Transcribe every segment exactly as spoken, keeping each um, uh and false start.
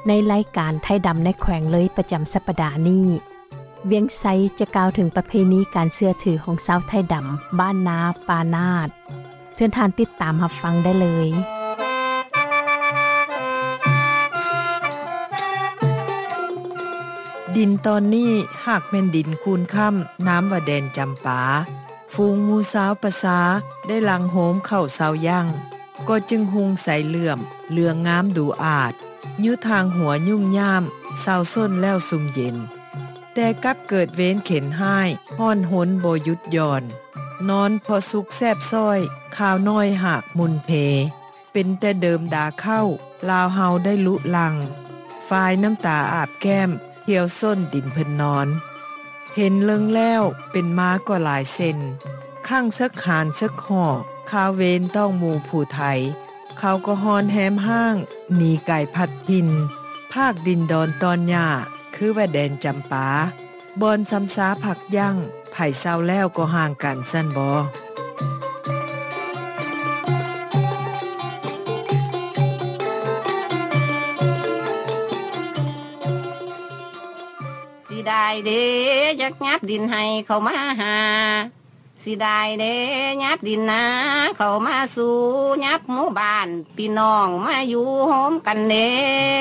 ในรายการไทยดำในแขวงเลยประจำสัปดาห์นี้เวียงไซจะกล่าวถึงประเพณีการเชื่อถือของชาวไทยดำบ้านนาปานาดเชิญทานติดตามรับฟังได้เลยดินตอนนี้หากแม่นดินคูนค่ำน้ำว่าแดนจำปาฟูงหมูสาวประสาได้ลังโหมเข้าเสาย่างก็จึงหุงใส่เหลื่อมเหลืองงามดูอาจยุทางหัวยุ่งย่ามเศร้าส้นแล้วสุมเย็นแต่กลับเกิดเว้นเข็นห้ายห้อนหนบ่หยุดย่อนนอนพอสุกแซบซ้อยข้าวน้อยหากมุนเพเป็นแต่เดิมดาเข้าลาวเฮาได้ลุลังฝายน้ำตาอาบแก้มเที่ยวส้นดินเพิ่นนอนเห็นเลิงแล้วเป็นม้าก็หลายเส้นข้างสักหานสักห่อข้าวเวนต้องหมู่ผู้ไทยเขาก็ฮอนแหมห้างหนีไก่พัดพินภาคดินดอนตอนหญ้าคือว่าแดนจำปาบอนซ้ำซาผักยั่งไผ่เศร้าแล้วก็ห่างกันสั้นบ่สิได้เด้ยักยับดินให้เขามาหาสิได้เด้ยับดินนะเขามาสู่ยับหมู่บ้านพี่น้องมาอยู่โฮมกันเด้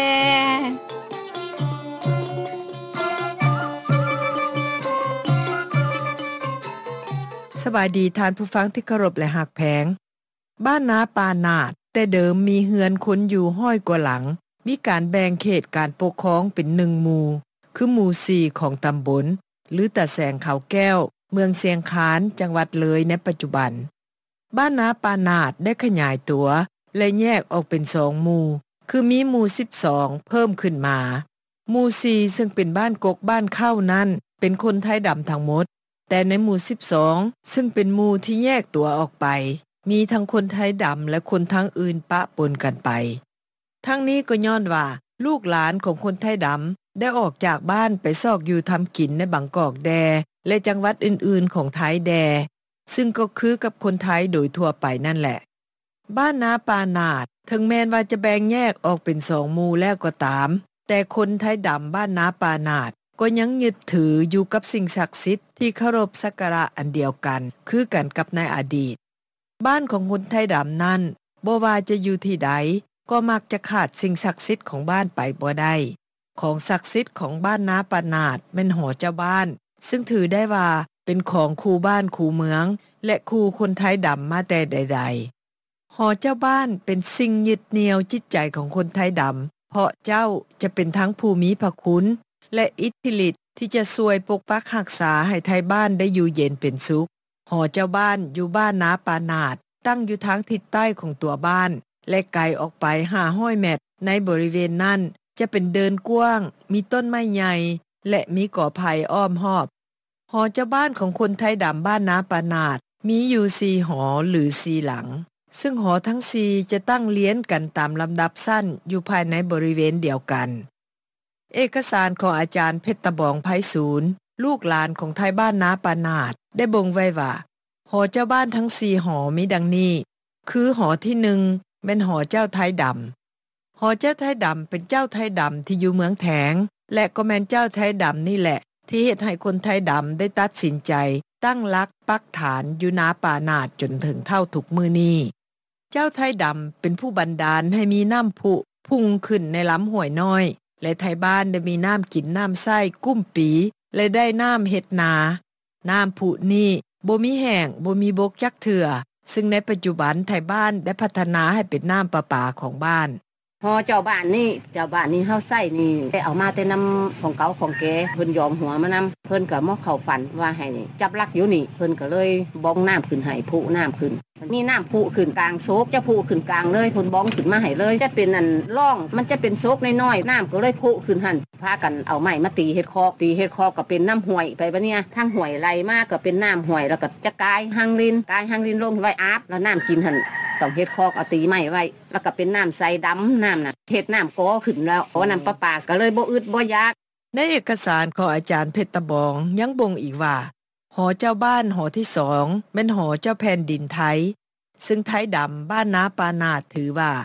สบายดีทานผู้ฟังที่เคารพและหักแพงบ้านนาปานาดแต่เดิมมีเฮือนคนอยู่ห้อยกว่าหลังมีการแบ่งเขตการปกครองเป็นหนึ่งหมู่คือหมู่สี่ของตำบลหรือตะแสงเขาแก้วเมืองเสียงคานจังหวัดเลยในปัจจุบันบ้านนาปานาดได้ขยายตัวและแยกออกเป็นสองหมู่คือมีหมู่สิบสองเพิ่มขึ้นมาหมู่สี่ซึ่งเป็นบ้านกกบ้านเข้านั้นเป็นคนไทยดำทั้งหมดแต่ในหมู่สิบสองซึ่งเป็นหมู่ที่แยกตัวออกไปมีทั้งคนไทยดำและคนทั้งอื่นปะปนกันไปทั้งนี้ก็ย้อนว่าลูกหลานของคนไทยดำได้ออกจากบ้านไปซอกอยู่ทำกินในบางกอกแดและจังหวัดอื่นๆของไทยแดซึ่งก็คือกับคนไทยโดยทั่วไปนั่นแหละบ้านนาปานาดถึงแม้ว่าจะแบ่งแยกออกเป็นสองหมู่แล้วก็ตามแต่คนไทยดำบ้านนาปานาดก็ยังยึดถืออยู่กับสิ่งศักดิ์สิทธิ์ที่เคารพสักการะอันเดียวกันคือกันกับในอดีตบ้านของคนไทยดำนั้นบ่ว่าจะอยู่ที่ใดก็มักจะขาดสิ่งศักดิ์สิทธิ์ของบ้านไปบ่ได้ของศักดิ์สิทธิ์ของบ้านนาปานาดแม่นหอเจ้าบ้านซึ่งถือได้ว่าเป็นของคูบ้านคูเมืองและคูคนไทยดำมาแต่ใดๆหอเจ้าบ้านเป็นสิ่งยึดเหนี่ยวจิตใจของคนไทยดำเพราะเจ้าจะเป็นทั้งภูมิพระคุณและอิทธิฤทธิ์ที่จะช่วยปกปักรักษาให้ไทยบ้านได้อยู่เย็นเป็นสุขหอเจ้าบ้านอยู่บ้านนาปานาดตั้งอยู่ทางทิศใต้ของตัวบ้านและไกลออกไปห้าร้อยเมตรในบริเวณนั้นจะเป็นเดินกว้างมีต้นไม้ใหญ่และมีก่อไผ่อ้อมรอบหอเจ้าบ้านของคนไทยดำบ้านนาปานาดมีอยู่สี่หอหรือสี่หลังซึ่งหอทั้งสี่จะตั้งเลี้ยงกันตามลำดับสั้นอยู่ภายในบริเวณเดียวกันเอกสารของอาจารย์เพชรตะบองไพศาลลูกหลานของไทยบ้านนาปานาดได้บ่งไว้ว่าหอเจ้าบ้านทั้งสี่หอมีดังนี้คือหอที่หนึ่งเป็นหอเจ้าไทยดำหอเจ้าไทยดำเป็นเจ้าไทยดำที่อยู่เมืองแถงและก็แม่นเจ้าไทยดำนี่แหละที่เฮ็ดให้คนไทยดำได้ตัดสินใจตั้งหลักปักฐานอยู่นาปานาดจนถึงเท่าทุกมื้อนี้เจ้าไทยดำเป็นผู้บันดาลให้มีน้ำพุพุ่งขึ้นในลำห้วยน้อยและไทยบ้านได้มีน้ำกินน้ำไส้กุ้มปีและได้น้ำเฮ็ดนาน้ำพุนี้บ่มีแห้งบ่มีบกจักเถื่อซึ่งในปัจจุบันไทยบ้านได้พัฒนาให้เป็นน้ำประปาของบ้านพอเจ้าบ้านนี่เจ้าบ้านนี่เฮาใส่นี่ได้เอามาแต่นำของเก่าของแกเพิ่นยอมหัวมานำเพิ่นก็มาเข้าฝันว่าให้จับลักอยู่นี่เพิ่นก็เลยบ้องน้ำขึ้นให้พุน้ำขึ้นนี่น้ำพุขึ้นกลางโซกจะพุขึ้นกลางเลยเพิ่นบ้องขึ้นมาให้เลยจะเป็นอันร่องมันจะเป็นโซกน้อยๆน้ำก็เลยพุขึ้นหั่นพากันเอาไม้มาตีเฮ็ดคอกตีเฮ็ดคอกก็เป็นน้ำห้วยไปบัดเนี่ยทางห้วยไหลมาก็เป็นน้ำห้วยแล้วก็จะกายหังลินกายหังลินลงไว้อาบแล้วน้ำกินหั่นต้องเฮ็ดคอกเอาตีไม้ไว้แล้วก็เป็นน้ำใสดำน้ำน่ะเฮ็ดน้ำก้อขึ้นแล้วก้อน้ำประปาก็เลยบ่อึดบ่อยากในเอกสารของอาจารย์เพชรตะบองยังบ่งอีกว่าหอเจ้าบ้านหอที่สองเป็นหอเจ้าแผ่นดินไทยซึ่งไทยดำบ้านนาปานาดถือว่า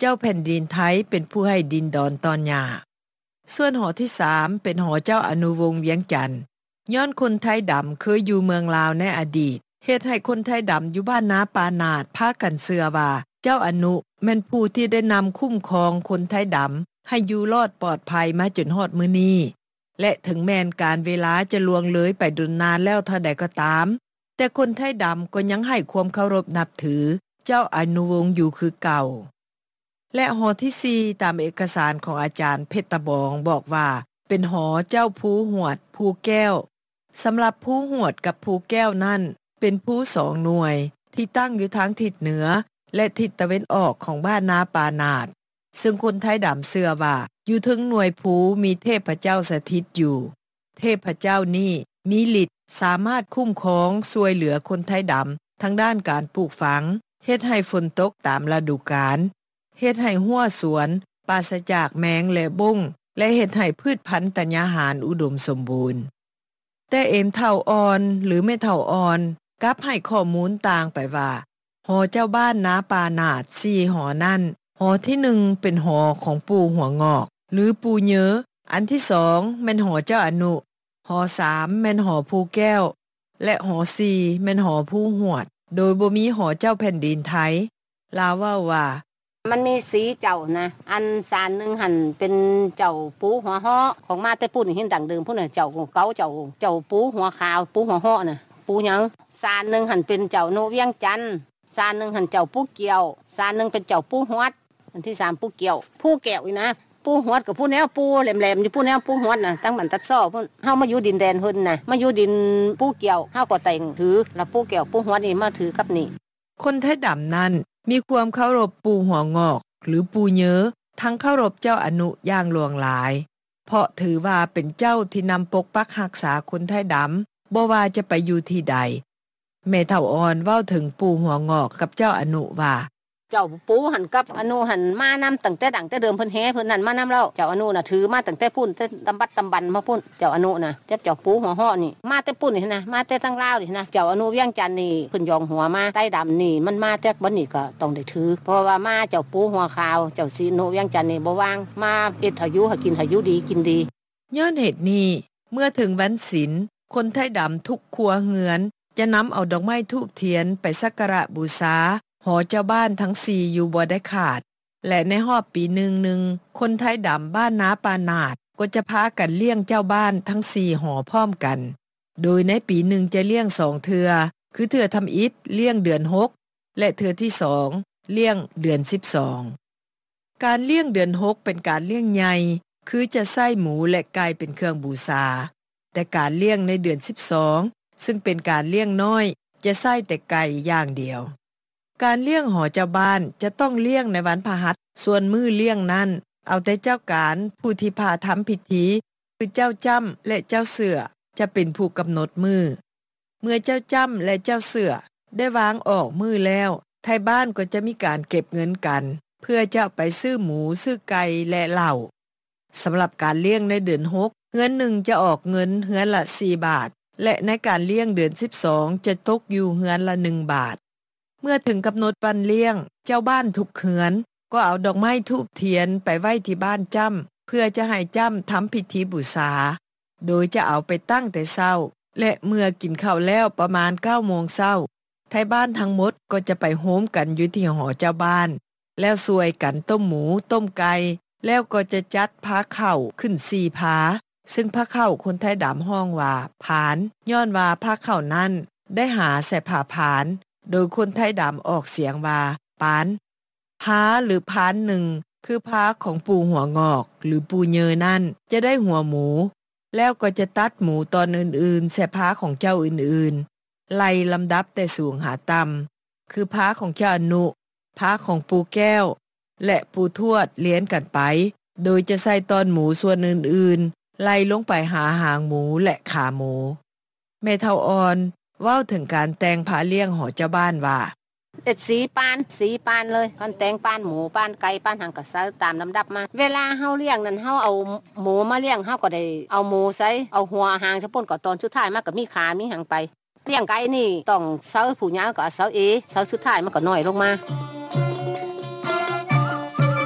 เจ้าแผ่นดินไทยเป็นผู้ให้ดินดอนตอนหญ้าส่วนหอที่สามเป็นหอเจ้าอนุวงศ์เวียงจันทน์ย้อนคนไทยดำเคยอยู่เมืองลาวในอดีตเฮ็ดให้คนไทยดำอยู่บ้านนาปานาดพากันเชื่อว่าเจ้าอนุแม่นผู้ที่ได้นำคุ้มครองคนไทยดำให้อยู่รอดปลอดภัยมาจนฮอดมื้อนี้และถึงแม้นการเวลาจะล่วงเลยไปดุนนานแล้วเท่าใดก็ตามแต่คนไทยดำก็ยังให้ความเคารพนับถือเจ้าอนุวงศ์อยู่คือเก่าและหอที่สี่ตามเอกสารของอาจารย์เพชรตะบองบอกว่าเป็นหอเจ้าภูหวดภูแก้วสำหรับภูหวดกับภูแก้วนั่นเป็นภูสองหน่วยที่ตั้งอยู่ทางทิศเหนือและทิศตะเวนออกของบ้านนาปานาดซึ่งคนไทยดำเชื่อว่าอยู่ถึงหน่วยภูมีเทพเจ้าสถิตอยู่เทพเจ้านี้มีฤทธิ์สามารถคุ้มครองช่วยเหลือคนไทยดำทั้งด้านการปลูกฝังเฮ็ดให้ฝนตกตามฤดูกาลเฮ็ดให้หัวสวนปราศจากแมงและบงและเฮ็ดให้พืชพันธุ์ธัญญาหารอุดมสมบูรณ์แต่เอมเท่าอ่อนหรือไม่เท่าอ่อนกลับให้ข้อมูลต่างไปว่าหอเจ้าบ้านนาปานาดสี่หอนั่นหอที่หนึ่งเป็นหอของปู่หัวงอกหรือปู่เยออันที่สองแม่นหอเจ้าอนุหอสามแม่นหอภูแก้วและหอสี่แม่นหอภูหวดโดยบ่มีหอเจ้าแผ่นดินไทยลาวว่าว่ามันมีสีเจ้านะอันสารนึงหั่นเป็นเจ้าปูหัวฮ้อของมาแต่ปุ่นเห็นดังเดิมพุ่นน่ะเจ้าเก่าเจ้าเจ้าปูหัวขาวปูหัวฮ้อน่ะปูหยังสารนึงหั่นเป็นเจ้าโนเวียงจันทน์สารนึงหั่นเจ้าปูเกี่ยวสารนึงเป็นเจ้าปูหวดอันที่สามปูเกี่ยวปูแก้วอีนะปูหวดกับปูแนวปูแหลมๆอยู่ปูแนวปูหวดน่ะตั้งบันตัดซ้อพุ่นเฮามาอยู่ดินแดนเพิ่นน่ะมาอยู่ดินปูเกี่ยวเฮาก็แต่งถือแล้วปูแก้วปูหวดนี่มาถือกับนี่คนไทยดำนั้นมีความเคารพปู่หัวงอกหรือปู่เยอทั้งเคารพเจ้าอนุอย่างหลวงหลายเพราะถือว่าเป็นเจ้าที่นำปกปักรักษาคนไทยดำบ่ว่าจะไปอยู่ที่ใดแม่เฒ่าอ่อนเว้าถึงปู่หัวงอกกับเจ้าอนุว่าเจ้าปู่หันกับอนุหันมานำตั้งแต่ดังแต่เดิมเพิ่นแฮเพิ่นนั่นมานำแล้วเจ้าอนุน่ะถือมาตั้งแต่พุ่นแต่ตำบัดตำบันมาพุ่นเจ้าอนุน่ะเจ้าเจ้าปู่หัวฮ้อนี่มาแต่ปุ่นนี่นะมาแต่ทางลาวนี่นะเจ้าอนุเวียงจันทน์นี่เพิ่นยองหัวมาใต้ดำนี่มันมาแต่บัดนี้ก็ต้องได้ถือเพราะว่ามาเจ้าปู่หัวขาวเจ้าศรีโนเวียงจันทน์นี่บ่ว่างมาเฮ็ดให้อยู่ให้กินให้อยู่ดีกินดีย้อนเหตุนี้เมื่อถึงวันศีลคนไทยดำทุกครัวเรือนจะนำเอาดอกไม้ธูปเทียนไปสักการะบูชาหอเจ้าบ้านทั้งสี่อยู่บ่ได้ขาดและในรอบปีหนึ่งหนึ่งคนไทยดำบ้านนาปานาดก็จะพากันเลี้ยงเจ้าบ้านทั้งสี่หอพร้อมกันโดยในปีหนึ่งจะเลี้ยงสองเทื่อคือเทื่อทำอิฐเลี้ยงเดือนหกและเทื่อที่สองเลี้ยงเดือนสิบสองการเลี้ยงเดือนหกเป็นการเลี้ยงใหญ่คือจะใส่หมูและไก่เป็นเครื่องบูชาแต่การเลี้ยงในเดือนสิบสองซึ่งเป็นการเลี้ยงน้อยจะใส่แต่ไก่อย่างเดียวการเลี้ยงหอเจ้าบ้านจะต้องเลี้ยงในวันพฤหัสส่วนมื้อเลี้ยงนั้นเอาแต่เจ้าการผู้ที่พาทำพิธีคือเจ้าจ้ำและเจ้าเสือจะเป็นผู้กำหนดมือเมื่อเจ้าจ้ำและเจ้าเสือได้วางออกมือแล้วไทยบ้านก็จะมีการเก็บเงินกันเพื่อจะไปซื้อหมูซื้อไก่และเหล้าสำหรับการเลี้ยงในเดือนหกเงินหนึ่งจะออกเงินเฮือนละสี่บาทและในการเลี้ยงเดือนสิบสองจะตกอยู่เฮือนละหนึ่งบาทเมื่อถึงกำหนดวันเลี้ยงเจ้าบ้านทุกเฮือนก็เอาดอกไม้ธูปเทียนไปไว้ที่บ้านจ้ำเพื่อจะให้จ้ำทำพิธีบูชาโดยจะเอาไปตั้งแต่เช้าและเมื่อกินข้าวแล้วประมาณเก้าโมงเช้าไทยบ้านทั้งหมดก็จะไปโฮมกันอยู่ที่หอเจ้าบ้านแล้วช่วยกันต้มหมูต้มไก่แล้วก็จะจัดพาเข้าขึ้นสี่พาซึ่งพาเข้าคนไทยดำห้องว่าผานย้อนว่าพาเข้านั้นได้หาใส่ผ้าผานโดยคนไทยดำออกเสียงว่าปานพาหรือพานหนึ่งคือพาของปู่หัวงอกหรือปู่เยอนั่นจะได้หัวหมูแล้วก็จะตัดหมูตอนอื่นๆใส่พาของเจ้าอื่นๆไล่ลำดับแต่สูงหาต่ำคือพาของเจ้าอนุพาของปู่แก้วและปู่ทวดเลี้ยนกันไปโดยจะใส่ตอนหมูส่วนอื่นๆไล่ลงไปหาหางหมูและขาหมูแม่เฒ่าอ่อนเว้าถึงการแต่งผาเลี้ยงหอเจ้าบ้านว่าเอ็ดสีปานสีปานเลยคันแต่งปานหมูปานไก่ปานหางกระเซาตามลำดับมาเวลาเฮาเลี้ยงนั้นเฮาเอาหมูมาเลี้ยงเฮาก็ได้เอาหมูใส่เอาหัวหางซะป่นก็ตอนสุดท้ายมาก็มีขามีหางไปเลี้ยงไก่นี่ต้องเซาผู้ยาวก็เซาเอเซาสุดท้ายมันก็น้อยลงมา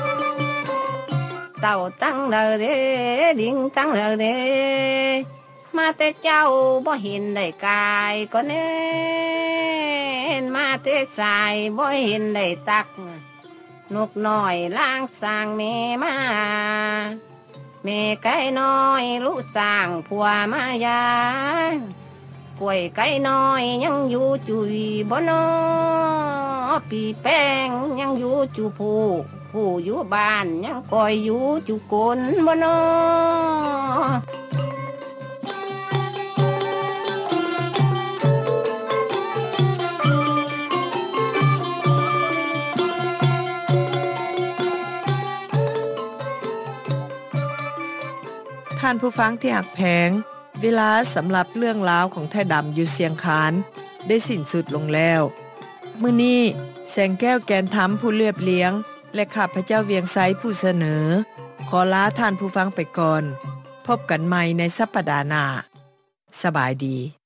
เต่าตั้งเด้อเด้ลิงตั้งเด้อเด้มาแต่เจ้าบ่เห็นได้กายก็แน่มาแต่สายบ่เห็นได้ตักนกน้อยล้างสร้างแม่มาแม่ไก่น้อยลูกสร้างผัวมายากล้วยไก่น้อยยังอยู่จุยบ่นอปีแป้งยังอยู่จุผู้ผู้อยู่บ้านยังคอยอยู่จุกนบ่นอท่านผู้ฟังที่หักแพงเวลาสำหรับเรื่องราวของไทยดำอยู่เสียงคานได้สิ้นสุดลงแล้วมื้อนี้แสงแก้วแกนธรรมผู้เรียบเลี้ยงและข้าพเจ้าเวียงไซผู้เสนอขอลาท่านผู้ฟังไปก่อนพบกันใหม่ในสัปดาห์หน้าสบายดี